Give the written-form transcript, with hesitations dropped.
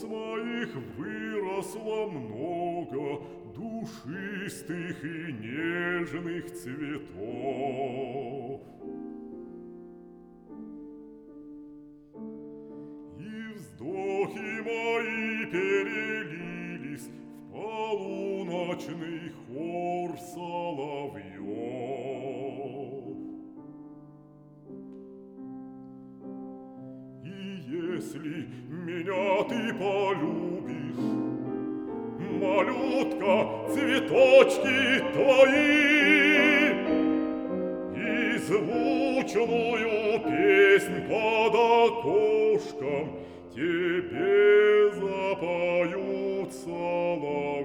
волос моих выросло много душистых и нежных цветов. И вздохи мои перелились в полуночный хор соловьев. И если меня ты полюбишь, малютка, цветочки твои, и звучную песнь под окошком тебе запоют соловьи.